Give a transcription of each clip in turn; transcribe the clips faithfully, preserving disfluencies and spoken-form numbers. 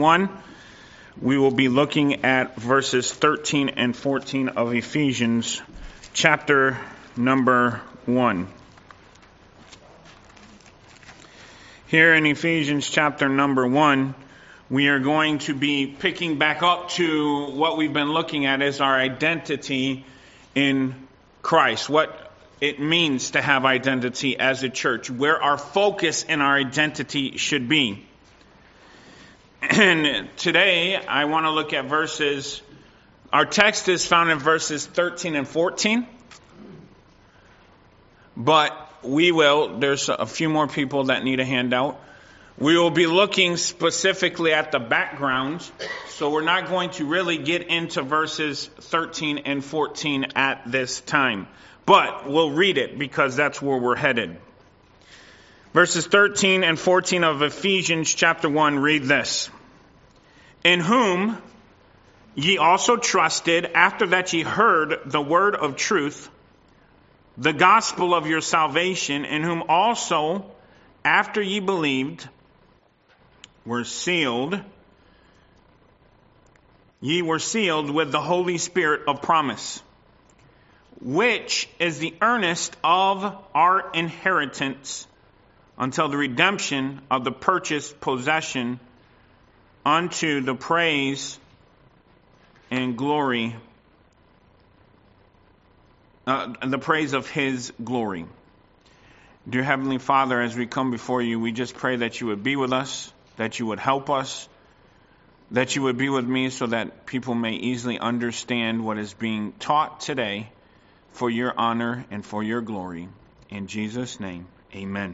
one, we will be looking at verses thirteen and fourteen of Ephesians chapter number one. Here in Ephesians chapter number one, we are going to be picking back up to what we've been looking at as our identity in Christ. What it means to have identity as a church, where our focus and our identity should be. And today I want to look at verses, our text is found in verses thirteen and fourteen. But we will, there's a few more people that need a handout. We will be looking specifically at the background. So we're not going to really get into verses thirteen and fourteen at this time. But we'll read it because that's where we're headed. Verses thirteen and fourteen of Ephesians chapter one read this. In whom ye also trusted, after that ye heard the word of truth, the gospel of your salvation, in whom also, after ye believed, were sealed, ye were sealed with the Holy Spirit of promise, which is the earnest of our inheritance until the redemption of the purchased possession, unto the praise and glory, uh, the praise of His glory. Dear Heavenly Father, as we come before you, we just pray that you would be with us, that you would help us, that you would be with me so that people may easily understand what is being taught today for your honor and for your glory. In Jesus' name, amen.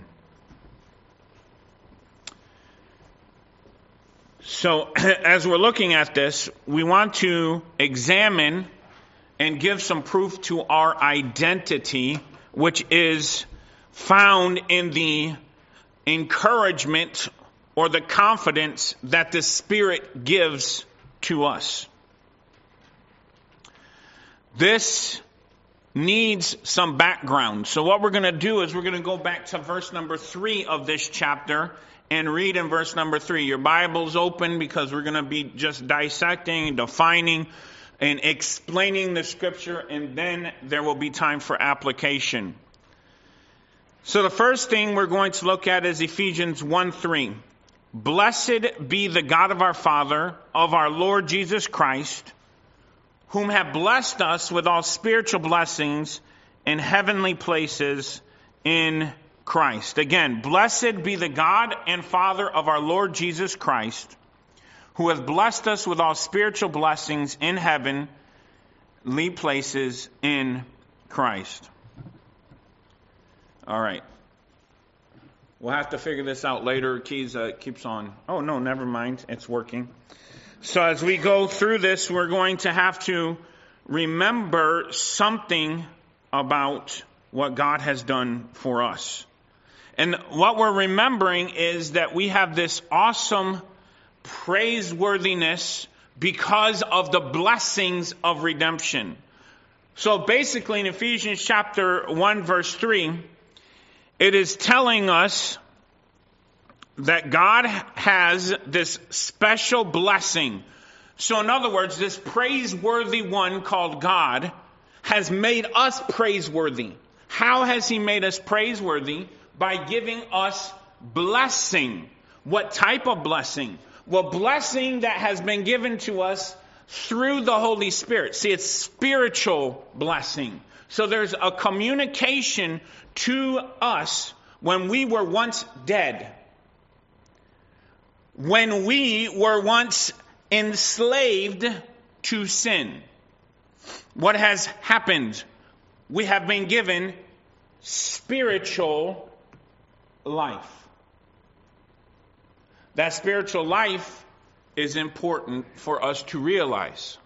So, as we're looking at this, we want to examine and give some proof to our identity, which is found in the encouragement or the confidence that the Spirit gives to us. This needs some background. So what we're going to do is we're going to go back to verse number three of this chapter and read in verse number three. Your Bible's open because we're going to be just dissecting, defining, and explaining the scripture, and then there will be time for application. So the first thing we're going to look at is Ephesians one three. Blessed be the God of our Father, of our Lord Jesus Christ, whom have blessed us with all spiritual blessings in heavenly places in Christ. Again, blessed be the God and Father of our Lord Jesus Christ, who has blessed us with all spiritual blessings in heavenly places in Christ. All right. We'll have to figure this out later. Keys uh, keeps on. Oh, no, never mind. It's working. So as we go through this, we're going to have to remember something about what God has done for us. And what we're remembering is that we have this awesome praiseworthiness because of the blessings of redemption. So basically in Ephesians chapter one verse three, it is telling us that God has this special blessing. So in other words, this praiseworthy one called God has made us praiseworthy. How has He made us praiseworthy? By giving us blessing. What type of blessing? Well, blessing that has been given to us through the Holy Spirit. See, it's spiritual blessing. So there's a communication to us when we were once dead. When we were once enslaved to sin. What has happened? We have been given spiritual life. That spiritual life is important for us to realize.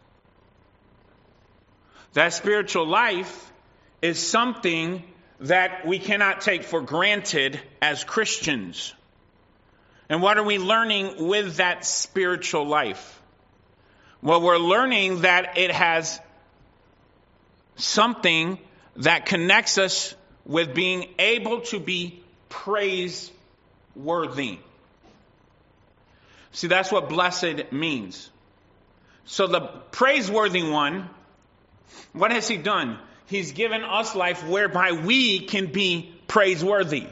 That spiritual life is something that we cannot take for granted as Christians. And what are we learning with that spiritual life? Well, we're learning that it has something that connects us with being able to be praiseworthy. See, that's what blessed means. So the praiseworthy one, what has he done? He's given us life whereby we can be praiseworthy.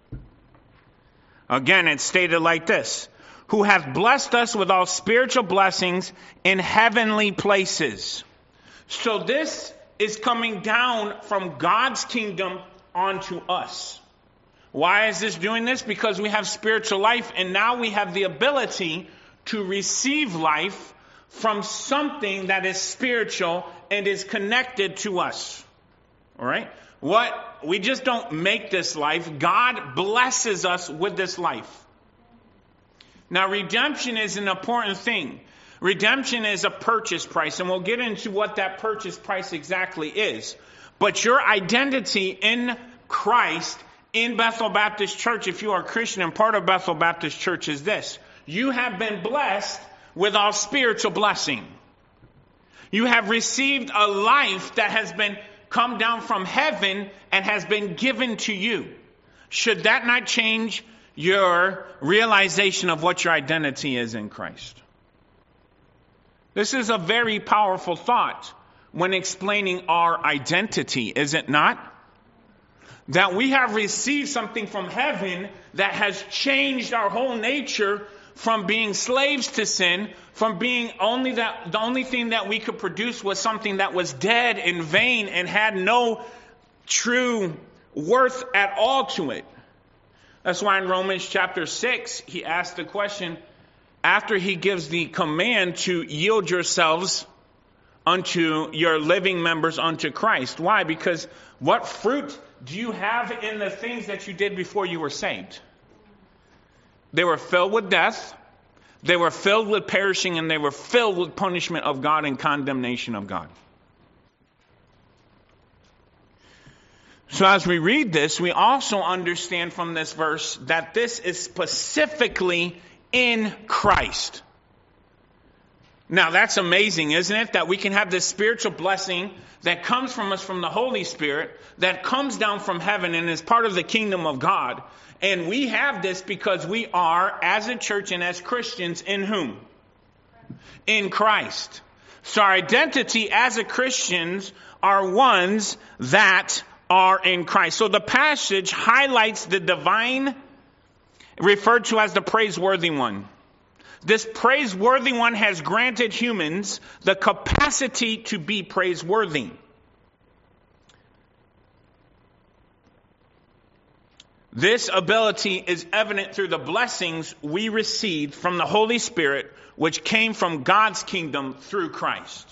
Again, it's stated like this: who hath blessed us with all spiritual blessings in heavenly places. So this is coming down from God's kingdom onto us. Why is this doing this? Because we have spiritual life, and now we have the ability to receive life from something that is spiritual and is connected to us. All right? What? We just don't make this life. God blesses us with this life. Now, redemption is an important thing. Redemption is a purchase price, and we'll get into what that purchase price exactly is. But your identity in Christ, in Bethel Baptist Church, if you are a Christian and part of Bethel Baptist Church, is this: you have been blessed with all spiritual blessing. You have received a life that has been come down from heaven and has been given to you. Should that not change your realization of what your identity is in Christ? This is a very powerful thought when explaining our identity, is it not? That we have received something from heaven that has changed our whole nature from being slaves to sin, from being only that the only thing that we could produce was something that was dead and vain and had no true worth at all to it. That's why in Romans chapter six, he asked the question, after he gives the command to yield yourselves unto your living members unto Christ. Why? Because what fruit do you have in the things that you did before you were saved? They were filled with death, they were filled with perishing, and they were filled with punishment of God and condemnation of God. So as we read this, we also understand from this verse that this is specifically in Christ. Now that's amazing, isn't it? That we can have this spiritual blessing that comes from us from the Holy Spirit, that comes down from heaven and is part of the kingdom of God. And we have this because we are, as a church and as Christians, in whom? In Christ. So our identity as a Christians are ones that are in Christ. So the passage highlights the divine, referred to as the praiseworthy one. This praiseworthy one has granted humans the capacity to be praiseworthy. This ability is evident through the blessings we received from the Holy Spirit, which came from God's kingdom through Christ.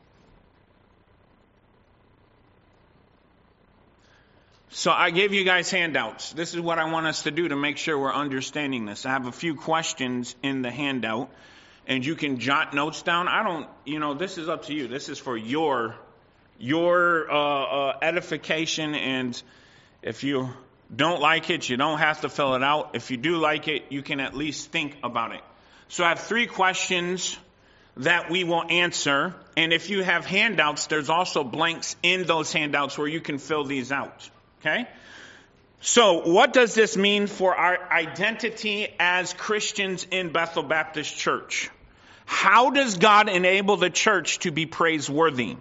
So I gave you guys handouts. This is what I want us to do to make sure we're understanding this. I have a few questions in the handout, and you can jot notes down. I don't, you know, this is up to you. This is for your, your uh, uh, edification, and if you don't like it, you don't have to fill it out. If you do like it, you can at least think about it. So I have three questions that we will answer. And if you have handouts, there's also blanks in those handouts where you can fill these out. Okay? So what does this mean for our identity as Christians in Bethel Baptist Church? How does God enable the church to be praiseworthy?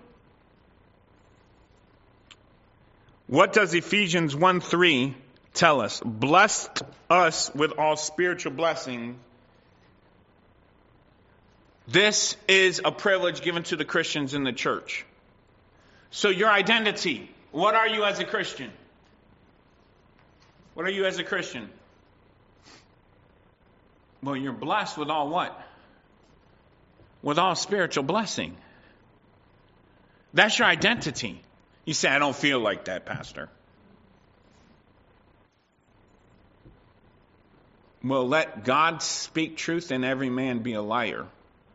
What does Ephesians one three tell us? Blessed us with all spiritual blessing. This is a privilege given to the Christians in the church. So your identity, what are you as a Christian? What are you as a Christian? Well, you're blessed with all what? With all spiritual blessing. That's your identity. You say, I don't feel like that, Pastor. Well, let God speak truth and every man be a liar.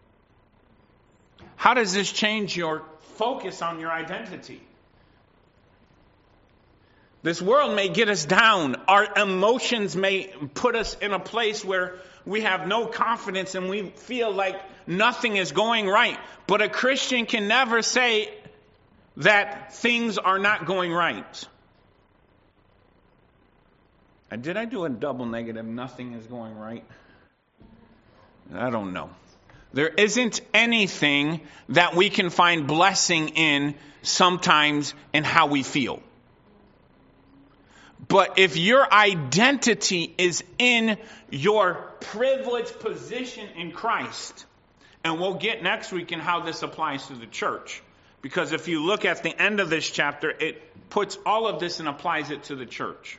How does this change your focus on your identity? This world may get us down. Our emotions may put us in a place where we have no confidence and we feel like nothing is going right. But a Christian can never say that things are not going right. Did I do a double negative? Nothing is going right. I don't know. There isn't anything that we can find blessing in sometimes in how we feel. But if your identity is in your privileged position in Christ, and we'll get next week in how this applies to the church, because if you look at the end of this chapter, it puts all of this and applies it to the church.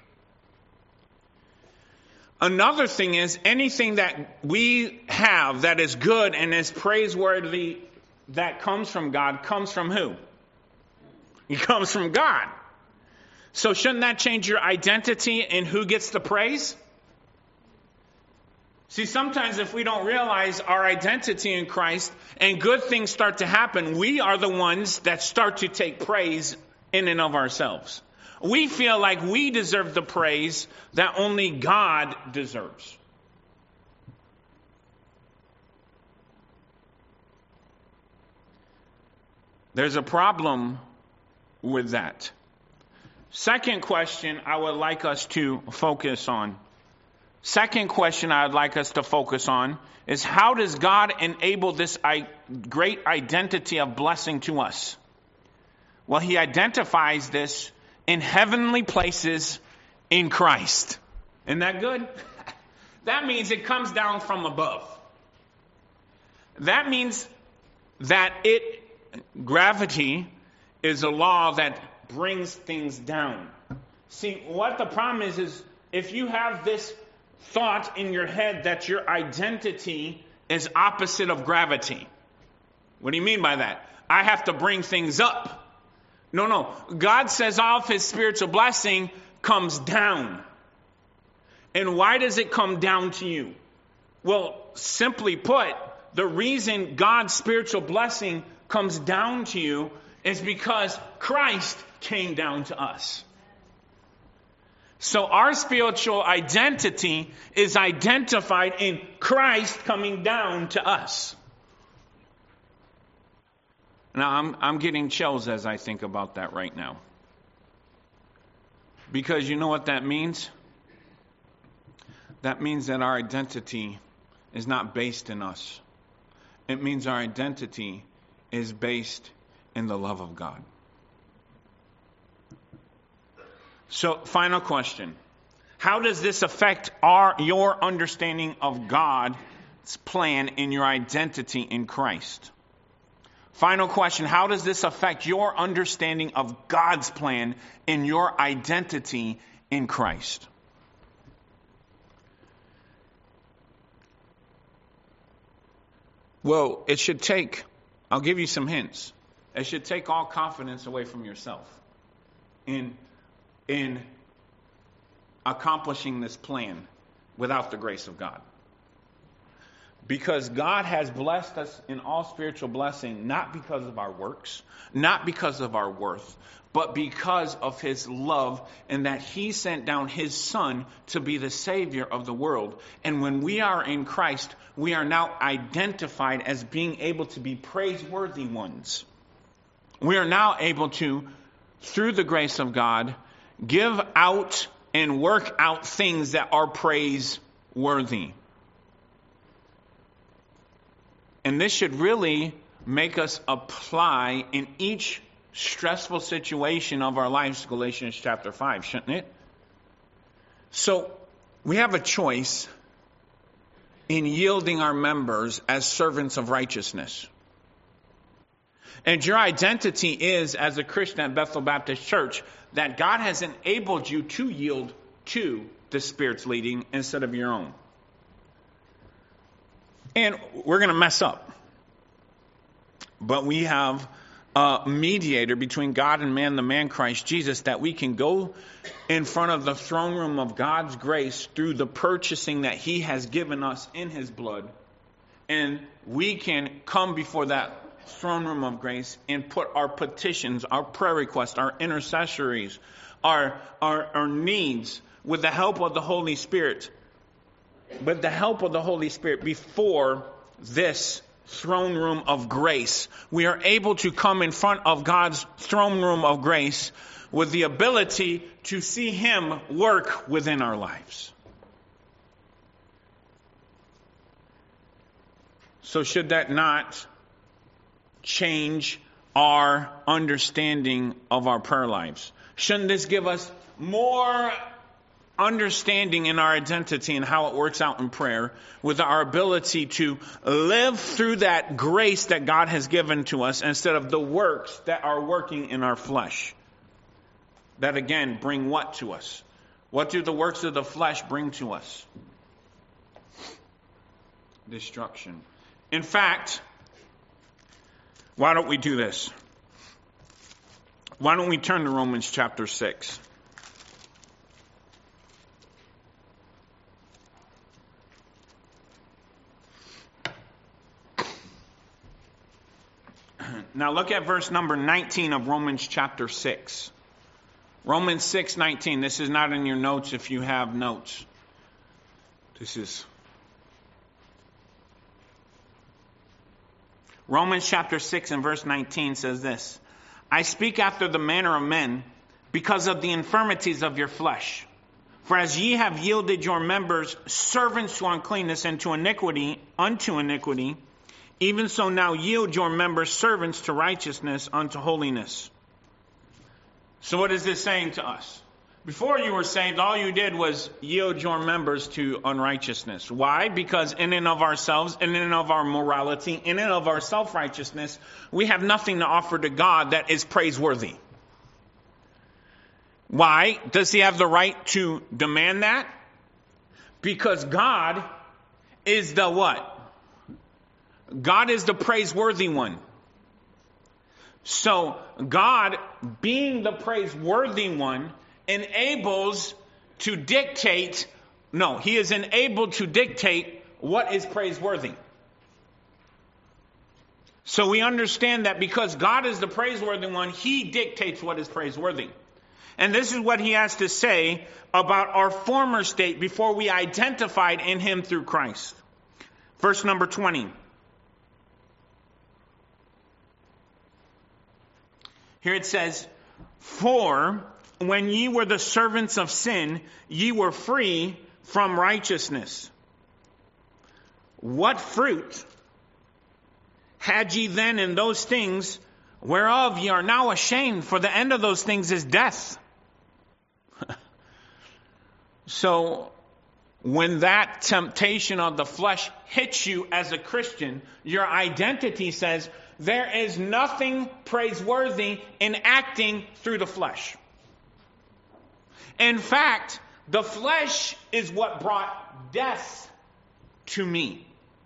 Another thing is anything that we have that is good and is praiseworthy that comes from God comes from who? It comes from God. So shouldn't that change your identity in who gets the praise? See, sometimes if we don't realize our identity in Christ and good things start to happen, we are the ones that start to take praise in and of ourselves. We feel like we deserve the praise that only God deserves. There's a problem with that. Second question I would like us to focus on. Second question I would like us to focus on is how does God enable this great identity of blessing to us? Well, he identifies this in heavenly places in Christ. Isn't that good? That means it comes down from above. That means that it, gravity is a law that brings things down. See, what the problem is, is if you have this thought in your head that your identity is opposite of gravity. What do you mean by that? I have to bring things up. No, no. God says all of his spiritual blessing comes down. And why does it come down to you? Well, simply put, the reason God's spiritual blessing comes down to you is because Christ came down to us. So our spiritual identity is identified in Christ coming down to us. Now, I'm, I'm getting chills as I think about that right now. Because you know what that means? That means that our identity is not based in us. It means our identity is based in the love of God. So, final question. How does this affect our your understanding of God's plan in your identity in Christ? Final question. How does this affect your understanding of God's plan in your identity in Christ? Well, it should take, I'll give you some hints. It should take all confidence away from yourself in, in accomplishing this plan without the grace of God. Because God has blessed us in all spiritual blessing, not because of our works, not because of our worth, but because of his love and that he sent down his son to be the Savior of the world. And when we are in Christ, we are now identified as being able to be praiseworthy ones. We are now able to, through the grace of God, give out and work out things that are praiseworthy. And this should really make us apply in each stressful situation of our lives, Galatians chapter five, shouldn't it? So we have a choice in yielding our members as servants of righteousness. And your identity is, as a Christian at Bethel Baptist Church, that God has enabled you to yield to the Spirit's leading instead of your own. And we're going to mess up. But we have a mediator between God and man, the man Christ Jesus, that we can go in front of the throne room of God's grace through the purchasing that he has given us in his blood. And we can come before that throne room of grace and put our petitions, our prayer requests, our intercessories, our, our, our needs with the help of the Holy Spirit. With the help of the Holy Spirit before this throne room of grace, we are able to come in front of God's throne room of grace with the ability to see him work within our lives. So should that not change our understanding of our prayer lives? Shouldn't this give us more understanding in our identity and how it works out in prayer, with our ability to live through that grace that God has given to us instead of the works that are working in our flesh? That again bring what to us? What do the works of the flesh bring to us? Destruction. In fact, why don't we do this? Why don't we turn to Romans chapter six? Now look at verse number nineteen of Romans chapter six. Romans six nineteen. This is not in your notes if you have notes. This is Romans chapter six and verse nineteen says this. I speak after the manner of men because of the infirmities of your flesh. For as ye have yielded your members servants to uncleanness and to iniquity, unto iniquity, even so now yield your members servants to righteousness unto holiness. So what is this saying to us? Before you were saved, all you did was yield your members to unrighteousness. Why? Because in and of ourselves, in and of our morality, in and of our self-righteousness, we have nothing to offer to God that is praiseworthy. Why? Does he have the right to demand that? Because God is the what? God is the praiseworthy one. So God, being the praiseworthy one, enables to dictate, no, he is enabled to dictate what is praiseworthy. So we understand that because God is the praiseworthy one, he dictates what is praiseworthy. And this is what he has to say about our former state before we identified in him through Christ. Verse number twenty. Here it says, for when ye were the servants of sin, ye were free from righteousness. What fruit had ye then in those things whereof ye are now ashamed? For the end of those things is death. So when that temptation of the flesh hits you as a Christian, your identity says, there is nothing praiseworthy in acting through the flesh. In fact, the flesh is what brought death to me.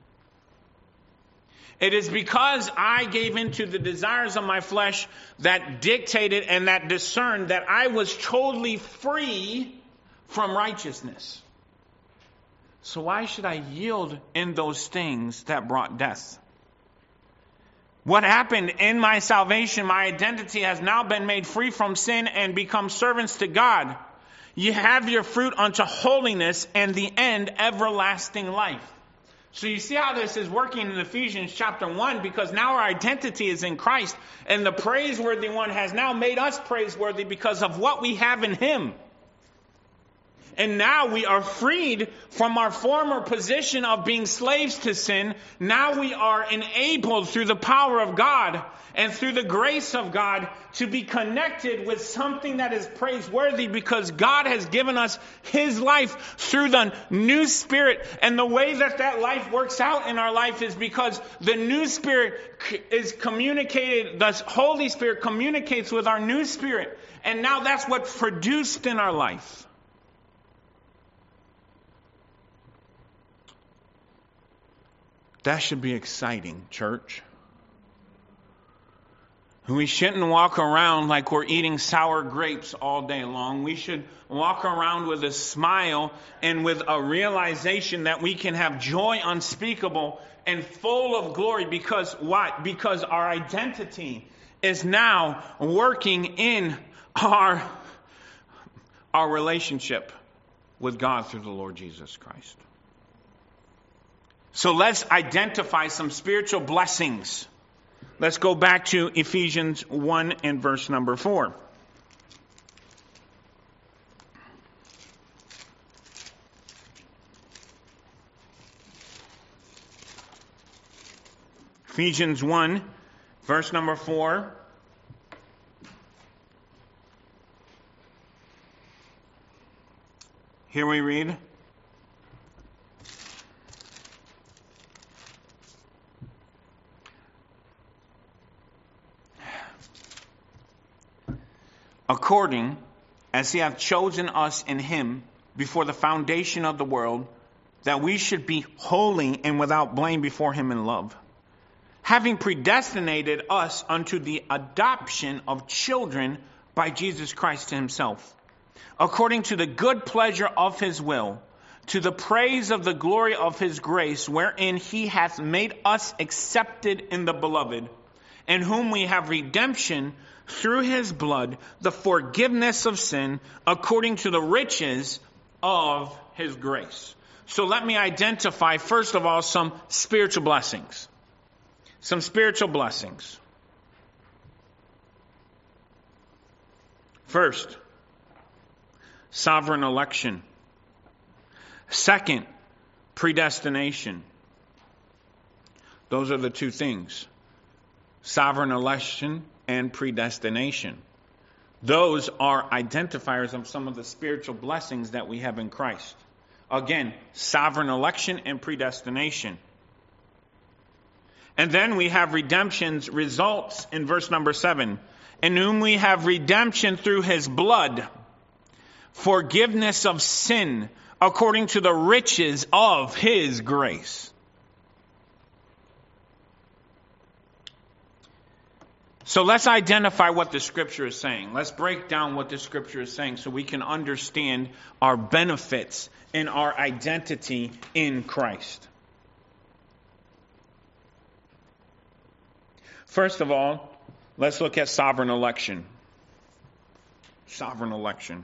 It is because I gave into the desires of my flesh that dictated and that discerned that I was totally free from righteousness. So why should I yield in those things that brought death? What happened in my salvation, my identity has now been made free from sin and become servants to God. You have your fruit unto holiness and the end everlasting life. So you see how this is working in Ephesians chapter one, because now our identity is in Christ and the praiseworthy one has now made us praiseworthy because of what we have in him. And now we are freed from our former position of being slaves to sin. Now we are enabled through the power of God and through the grace of God to be connected with something that is praiseworthy, because God has given us his life through the new spirit. And the way that that life works out in our life is because the new spirit is communicated, the Holy Spirit communicates with our new spirit. And now that's what's produced in our life. That should be exciting, church. We shouldn't walk around like we're eating sour grapes all day long. We should walk around with a smile and with a realization that we can have joy unspeakable and full of glory. Because what? Because our identity is now working in our, our relationship with God through the Lord Jesus Christ. So let's identify some spiritual blessings. Let's go back to Ephesians one and verse number four. Ephesians one, verse number four. Here we read, according as he hath chosen us in him before the foundation of the world, that we should be holy and without blame before him in love, having predestinated us unto the adoption of children by Jesus Christ to himself, according to the good pleasure of his will, to the praise of the glory of his grace, wherein he hath made us accepted in the beloved, in whom we have redemption through his blood, the forgiveness of sin, according to the riches of his grace. So let me identify, first of all, some spiritual blessings. Some spiritual blessings. First, sovereign election. Second, predestination. Those are the two things. Sovereign election and predestination. Those are identifiers of some of the spiritual blessings that we have in Christ. Again, sovereign election and predestination. And then we have redemption's results in verse number seven. In whom we have redemption through his blood, forgiveness of sin, according to the riches of his grace. So let's identify what the scripture is saying. Let's break down what the scripture is saying so we can understand our benefits and our identity in Christ. First of all, let's look at sovereign election. Sovereign election.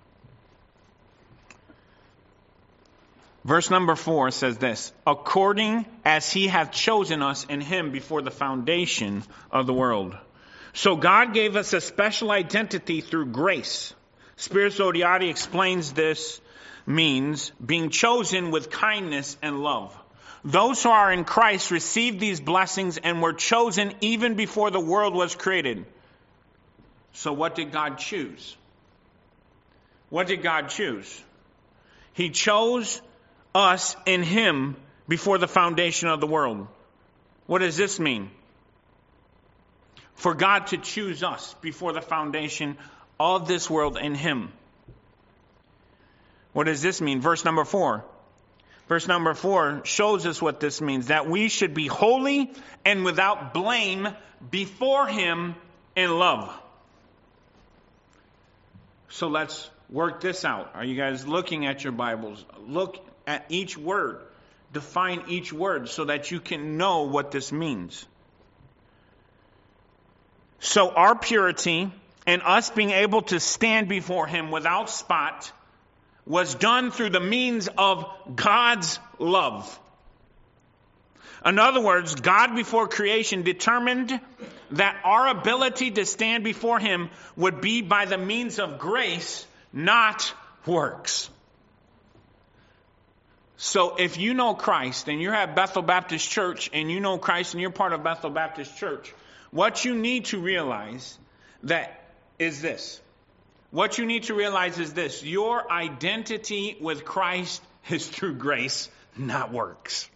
Verse number four says this, according as he hath chosen us in him before the foundation of the world. So God gave us a special identity through grace. Spirit Zodhiates explains this means being chosen with kindness and love. Those who are in Christ received these blessings and were chosen even before the world was created. So what did God choose? What did God choose? He chose us in him before the foundation of the world. What does this mean? For God to choose us before the foundation of this world in him. What does this mean? Verse number four. Verse number four shows us what this means. That we should be holy and without blame before him in love. So let's work this out. Are you guys looking at your Bibles? Look at each word. Define each word so that you can know what this means. So our purity and us being able to stand before him without spot was done through the means of God's love. In other words, God before creation determined that our ability to stand before him would be by the means of grace, not works. So if you know Christ and you're at Bethel Baptist Church and you know Christ and you're part of Bethel Baptist Church, what you need to realize that is this. What you need to realize is this. Your identity with Christ is through grace, not works.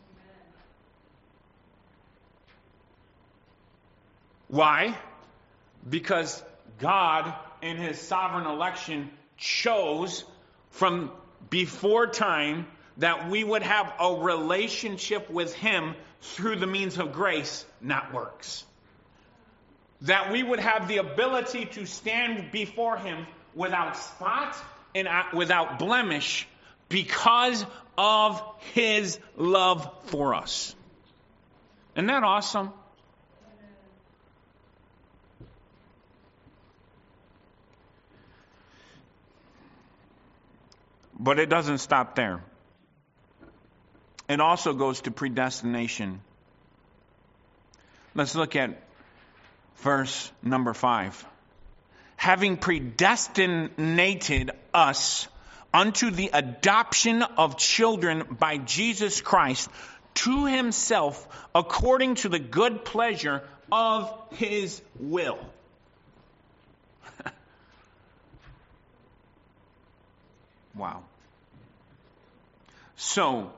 Why? Because God, in his sovereign election, chose from before time that we would have a relationship with him through the means of grace, not works. That we would have the ability to stand before him without spot and without blemish because of his love for us. Isn't that awesome? But it doesn't stop there. It also goes to predestination. Let's look at verse number five. Having predestinated us unto the adoption of children by Jesus Christ to himself according to the good pleasure of his will. Wow. So,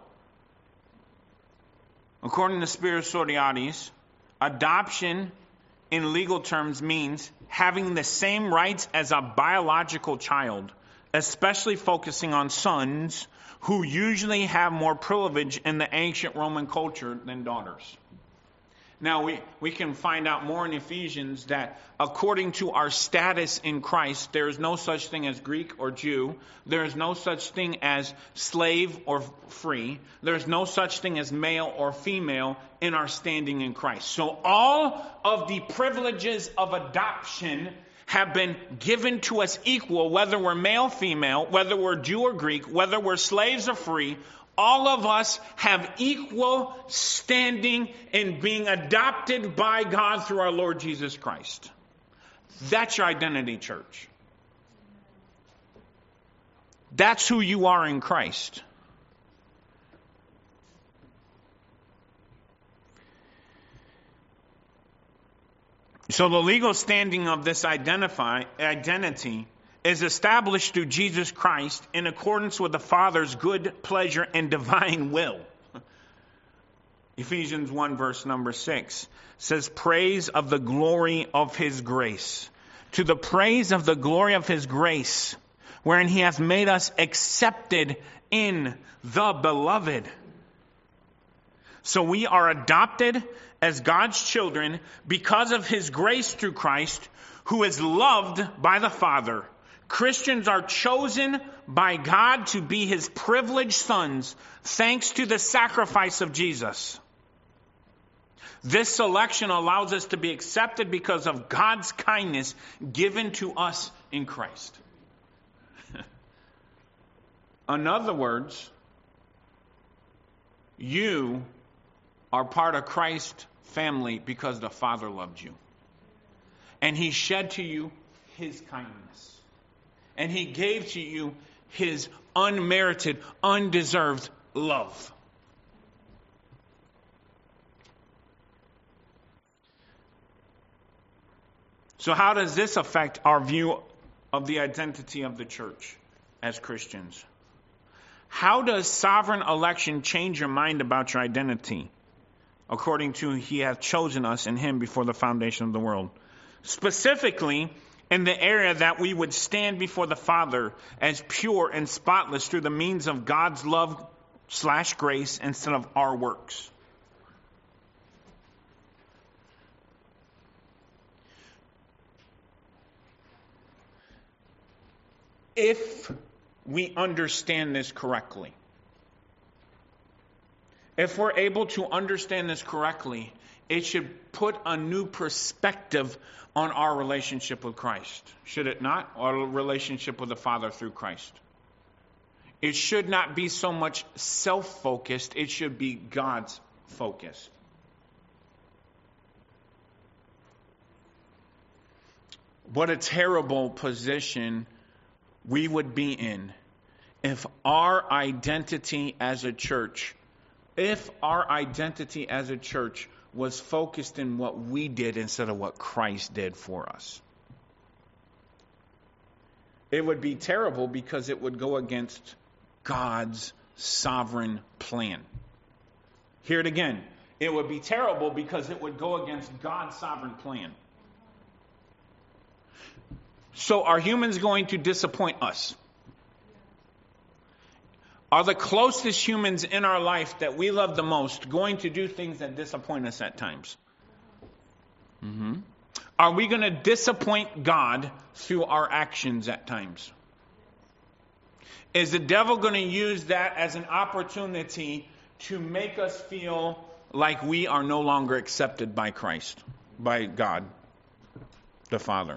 according to Spiritus Sororitas, adoption in legal terms means having the same rights as a biological child, especially focusing on sons who usually have more privilege in the ancient Roman culture than daughters. Now, we, we can find out more in Ephesians that according to our status in Christ, there is no such thing as Greek or Jew. There is no such thing as slave or free. There is no such thing as male or female in our standing in Christ. So all of the privileges of adoption have been given to us equal, whether we're male, female, whether we're Jew or Greek, whether we're slaves or free. All of us have equal standing in being adopted by God through our Lord Jesus Christ. That's your identity, church. That's who you are in Christ. So the legal standing of this identify, identity is established through Jesus Christ in accordance with the Father's good pleasure and divine will. Ephesians one verse number six says, praise of the glory of his grace. To the praise of the glory of his grace, wherein he hath made us accepted in the beloved. So we are adopted as God's children because of his grace through Christ, who is loved by the Father. Christians are chosen by God to be his privileged sons, thanks to the sacrifice of Jesus. This selection allows us to be accepted because of God's kindness given to us in Christ. In other words, you are part of Christ's family because the Father loved you. And he shed to you his kindness. And he gave to you his unmerited, undeserved love. So how does this affect our view of the identity of the church as Christians? How does sovereign election change your mind about your identity? According to he hath chosen us in him before the foundation of the world. Specifically, in the area that we would stand before the Father as pure and spotless through the means of God's love slash grace instead of our works. If we understand this correctly, if we're able to understand this correctly, it should put a new perspective on our relationship with Christ. Should it not? Our relationship with the Father through Christ. It should not be so much self-focused. It should be God's focused. What a terrible position we would be in if our identity as a church, if our identity as a church was focused in what we did instead of what Christ did for us. It would be terrible because it would go against God's sovereign plan. Hear it again. It would be terrible because it would go against God's sovereign plan. So are humans going to disappoint us? Are the closest humans in our life that we love the most going to do things that disappoint us at times? Mm-hmm. Are we going to disappoint God through our actions at times? Is the devil going to use that as an opportunity to make us feel like we are no longer accepted by Christ, by God, the Father?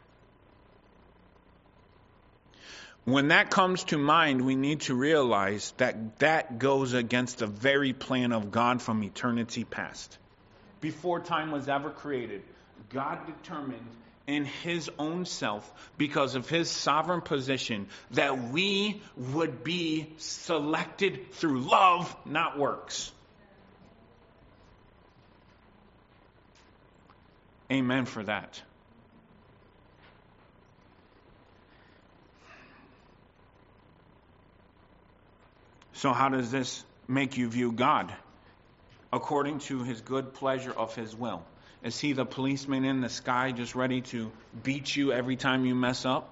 When that comes to mind, we need to realize that that goes against the very plan of God from eternity past. Before time was ever created, God determined in his own self, because of his sovereign position, that we would be selected through love, not works. Amen for that. So how does this make you view God? According to his good pleasure of his will. Is he the policeman in the sky just ready to beat you every time you mess up?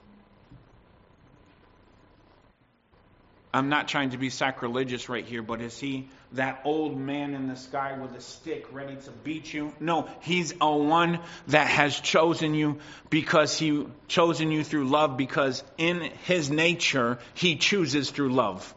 I'm not trying to be sacrilegious right here, but is he that old man in the sky with a stick ready to beat you? No, he's a one that has chosen you because he chosen you through love, because in his nature, he chooses through love.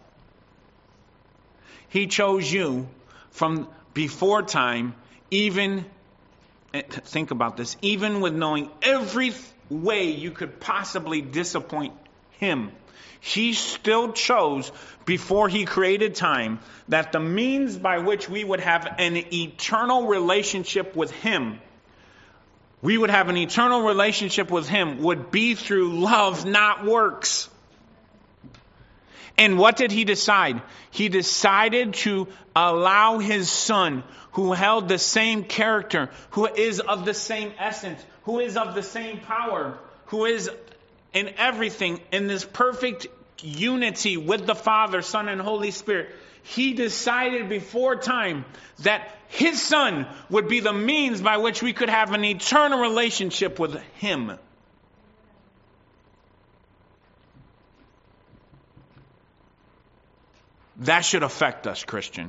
He chose you from before time, even, think about this, even with knowing every way you could possibly disappoint him. He still chose, before he created time, that the means by which we would have an eternal relationship with him, we would have an eternal relationship with him, would be through love, not works. And what did he decide? He decided to allow his son, who held the same character, who is of the same essence, who is of the same power, who is in everything, in this perfect unity with the Father, Son, and Holy Spirit. He decided before time that his son would be the means by which we could have an eternal relationship with him. That should affect us, Christian.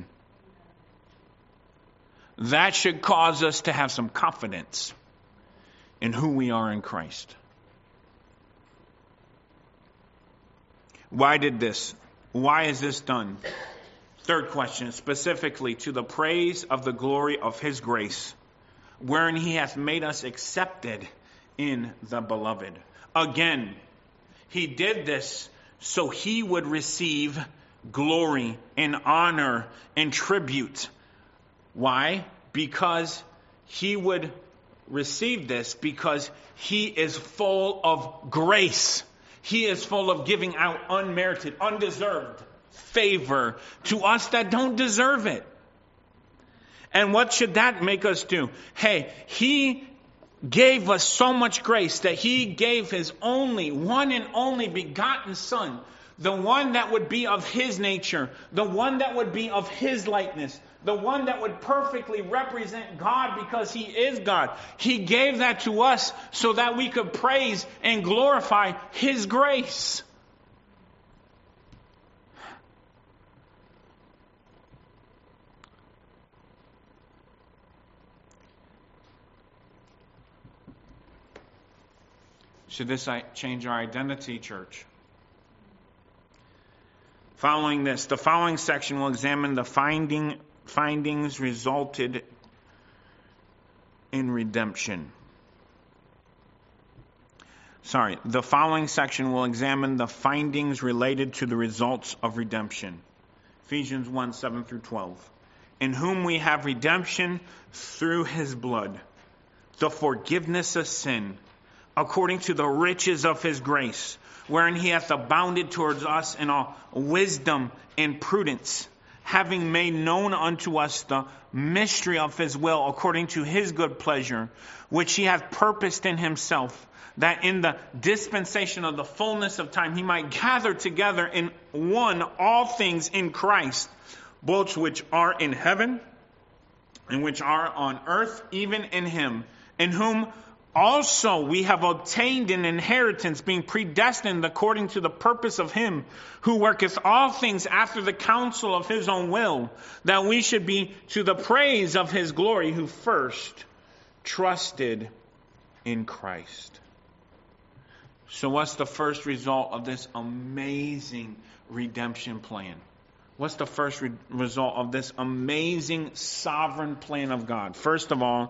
That should cause us to have some confidence in who we are in Christ. Why did this? Why is this done? Third question, specifically to the praise of the glory of his grace, wherein he hath made us accepted in the beloved. Again, he did this so he would receive glory and honor and tribute. Why? Because he would receive this because he is full of grace. He is full of giving out unmerited, undeserved favor to us that don't deserve it. And what should that make us do? Hey, he gave us so much grace that he gave his only, one and only begotten son, the one that would be of his nature, the one that would be of his likeness, the one that would perfectly represent God because he is God. He gave that to us so that we could praise and glorify his grace. Should this change our identity, church? Following this, the following section will examine the finding, findings resulted in redemption. Sorry, the following section will examine the findings related to the results of redemption. Ephesians one, seven through twelve. In whom we have redemption through his blood, the forgiveness of sin, according to the riches of his grace, wherein he hath abounded towards us in all wisdom and prudence, having made known unto us the mystery of his will, according to his good pleasure, which he hath purposed in himself, that in the dispensation of the fullness of time he might gather together in one all things in Christ, both which are in heaven and which are on earth, even in him, in whom also we have obtained an inheritance, being predestined according to the purpose of him who worketh all things after the counsel of his own will, that we should be to the praise of his glory, who first trusted in Christ. So what's the first result of this amazing redemption plan? What's the first re- result of this amazing sovereign plan of God? First of all,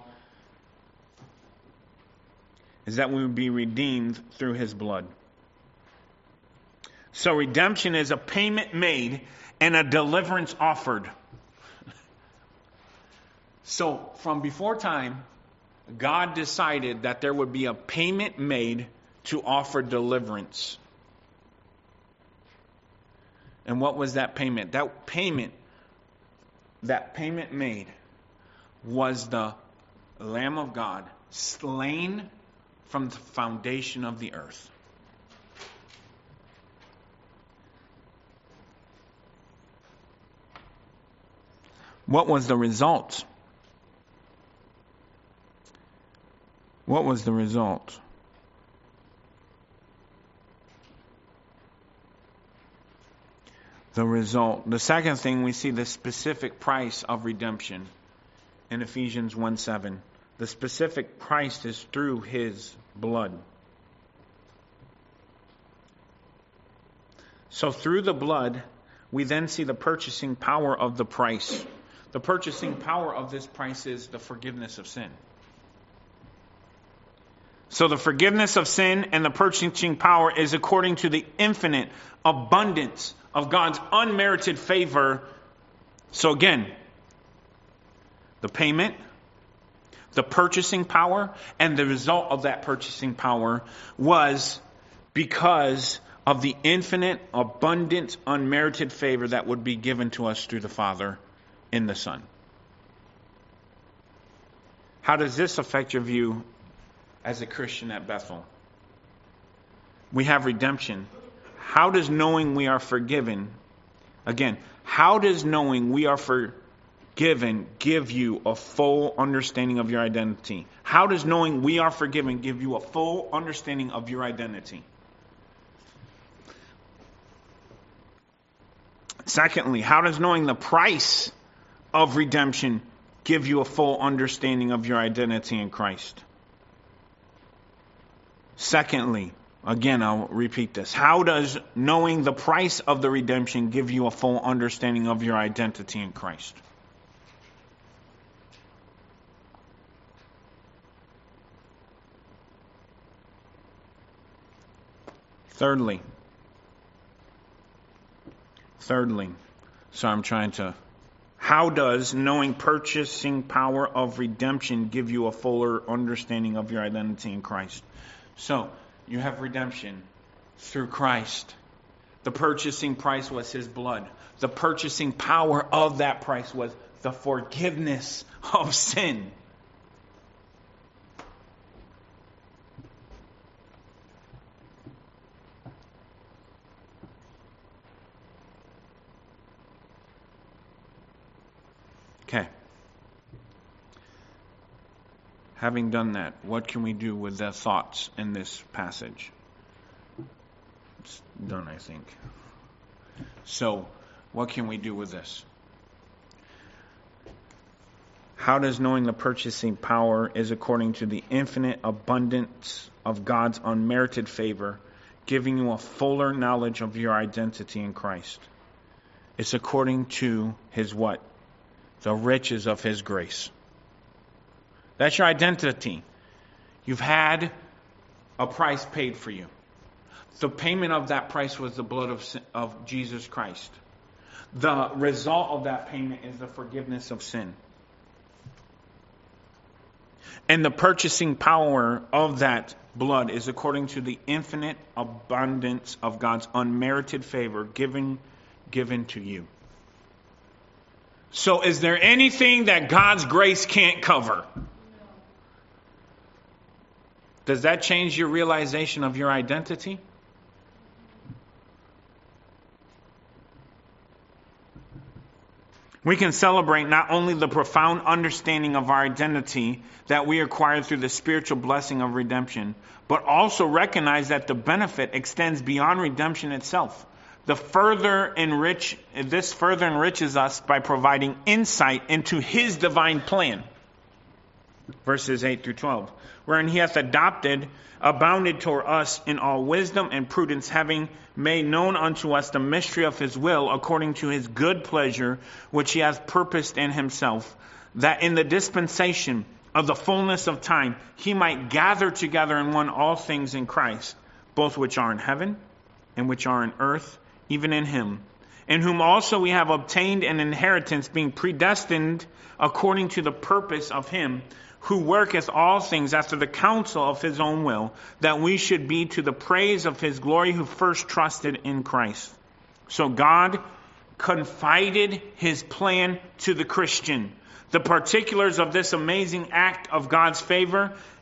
is that we would be redeemed through his blood. So redemption is a payment made and a deliverance offered. So from before time, God decided that there would be a payment made to offer deliverance. And what was that payment? That payment, that payment made was the Lamb of God slain from the foundation of the earth. What was the result? What was the result? The result. The second thing, we see the specific price of redemption in Ephesians one seven. The specific price is through his blood. So through the blood, we then see the purchasing power of the price. The purchasing power of this price is the forgiveness of sin. So the forgiveness of sin and the purchasing power is according to the infinite abundance of God's unmerited favor. So again, the payment, the purchasing power, and the result of that purchasing power was because of the infinite, abundant, unmerited favor that would be given to us through the Father in the Son. How does this affect your view as a Christian at Bethel? We have redemption. How does knowing we are forgiven, again, how does knowing we are forgiven give you a full understanding of your identity? How does knowing we are forgiven give you a full understanding of your identity? Secondly, how does knowing the price of redemption give you a full understanding of your identity in Christ? Secondly, again, I'll repeat this. How does knowing the price of the redemption give you a full understanding of your identity in Christ? Thirdly, thirdly, so I'm trying to, how does knowing purchasing power of redemption give you a fuller understanding of your identity in Christ? So, you have redemption through Christ. The purchasing price was his blood. The purchasing power of that price was the forgiveness of sin. Okay. Having done that, what can we do with the thoughts in this passage? It's done, I think. So, what can we do with this? How does knowing the purchasing power is according to the infinite abundance of God's unmerited favor, giving you a fuller knowledge of your identity in Christ? It's according to his what? The riches of his grace. That's your identity. You've had a price paid for you. The payment of that price was the blood of, sin, of Jesus Christ. The result of that payment is the forgiveness of sin. And the purchasing power of that blood is according to the infinite abundance of God's unmerited favor given, given to you. So is there anything that God's grace can't cover? Does that change your realization of your identity? We can celebrate not only the profound understanding of our identity that we acquire through the spiritual blessing of redemption, but also recognize that the benefit extends beyond redemption itself. The further enrich, this further enriches us by providing insight into his divine plan. Verses eight through twelve. Wherein he hath adopted, abounded toward us in all wisdom and prudence, having made known unto us the mystery of his will, according to his good pleasure, which he hath purposed in himself, that in the dispensation of the fullness of time he might gather together in one all things in Christ, both which are in heaven and which are in earth, even in him, in whom also we have obtained an inheritance, being predestined according to the purpose of him who worketh all things after the counsel of his own will, that we should be to the praise of his glory, who first trusted in Christ. So God confided his plan to the Christian. The particulars of this amazing act of God's favor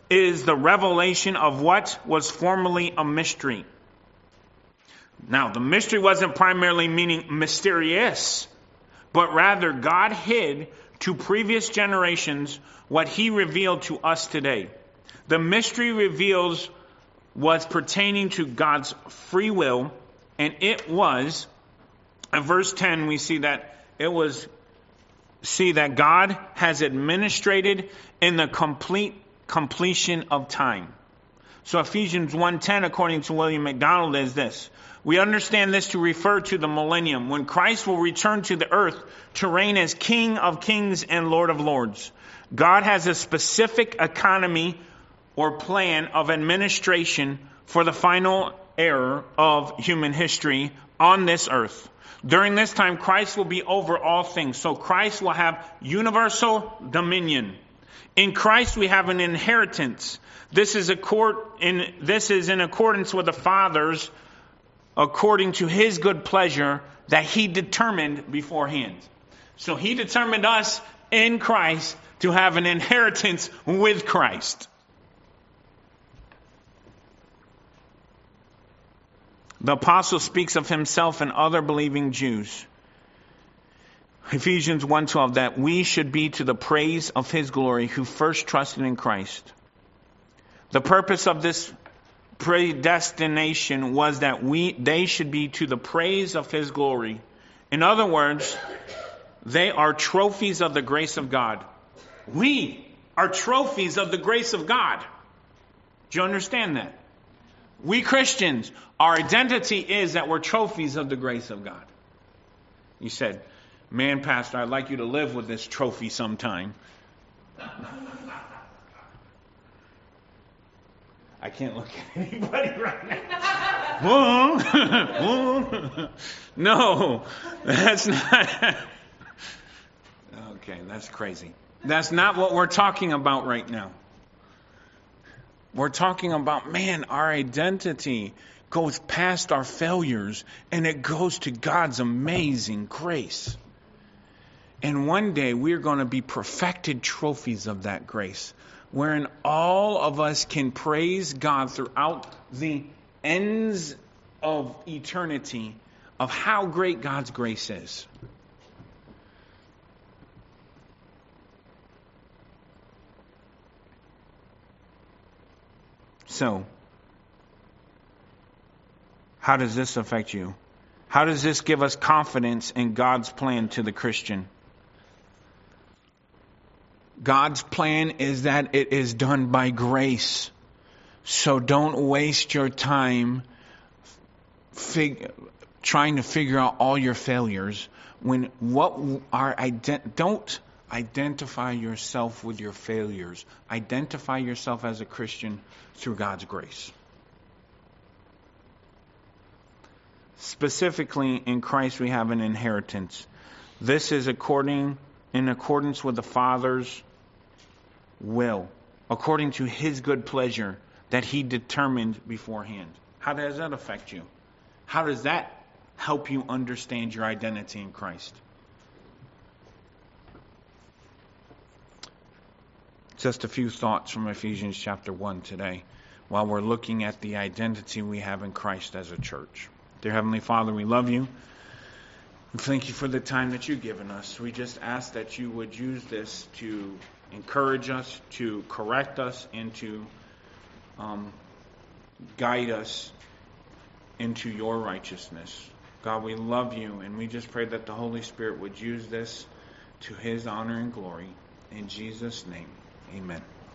is the revelation of what was formerly a mystery. Now, the mystery wasn't primarily meaning mysterious, but rather God hid to previous generations what he revealed to us today. The mystery reveals was pertaining to God's free will, and it was, in verse ten, we see that it was, see that God has administrated in the complete completion of time. So Ephesians one ten, according to William MacDonald, is this: we understand this to refer to the millennium, when Christ will return to the earth to reign as King of kings and Lord of lords. God has a specific economy or plan of administration for the final era of human history on this earth. During this time, Christ will be over all things. So Christ will have universal dominion. In Christ, we have an inheritance. This is, accord in, this is in accordance with the Father's, according to his good pleasure that he determined beforehand. So he determined us in Christ to have an inheritance with Christ. The apostle speaks of himself and other believing Jews. Ephesians one twelve, that we should be to the praise of his glory who first trusted in Christ. The purpose of this predestination was that we they should be to the praise of his glory. In other words, they are trophies of the grace of God. We are trophies of the grace of God. Do you understand that? We Christians, our identity is that we're trophies of the grace of God. You said, man, Pastor, I'd like you to live with this trophy sometime. I can't look at anybody right now. No, that's not. Okay, that's crazy. That's not what we're talking about right now. We're talking about, man, our identity goes past our failures and it goes to God's amazing grace. And one day we're going to be perfected trophies of that grace, wherein all of us can praise God throughout the ends of eternity of how great God's grace is. So, how does this affect you? How does this give us confidence in God's plan to the Christian? God's plan is that it is done by grace. So don't waste your time fig- trying to figure out all your failures when what are ident- don't identify yourself with your failures. Identify yourself as a Christian through God's grace. Specifically, in Christ we have an inheritance. This is according in accordance with the Father's will, according to his good pleasure that he determined beforehand. How does that affect you? How does that help you understand your identity in Christ? Just a few thoughts from Ephesians chapter one today while we're looking at the identity we have in Christ as a church. Dear Heavenly Father, we love you. And thank you for the time that you've given us. We just ask that you would use this to encourage us, to correct us, and to um, guide us into your righteousness. God, we love you, and we just pray that the Holy Spirit would use this to his honor and glory. In Jesus' name, amen.